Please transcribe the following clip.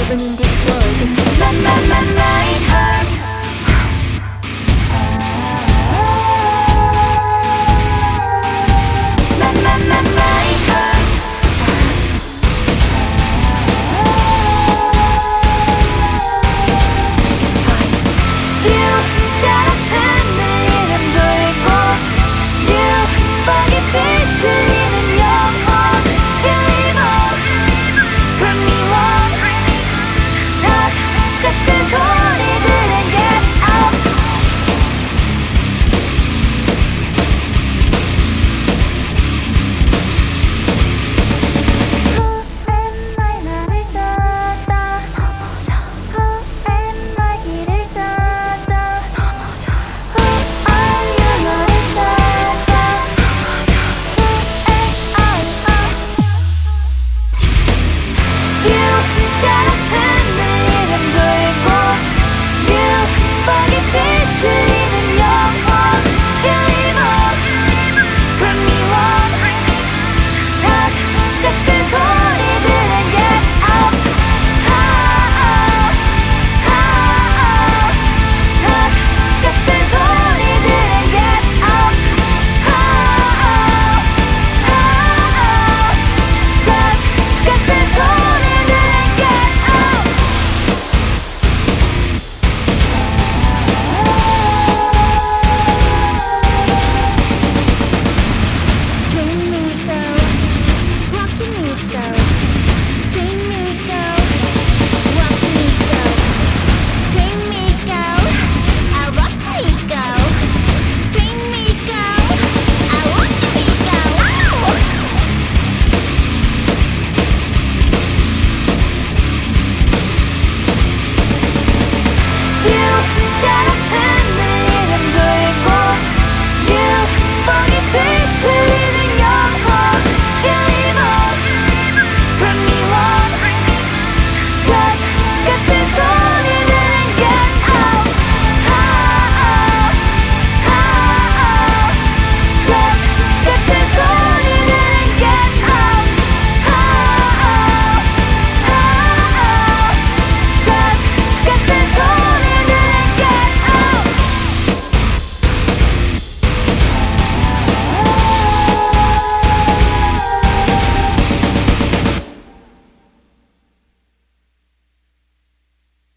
alone in this world. My heart. My heart. It's fine. You 사랑하는 이름 돌리고 You 버릴 때 들리는 영혼 Believe Bring me on 적 같은 소리들은 get out Who am I 나를 찾다 넘어져 Who am I 길을 찾다 넘어져 Who are you 너를 찾다 넘어져 Who am I You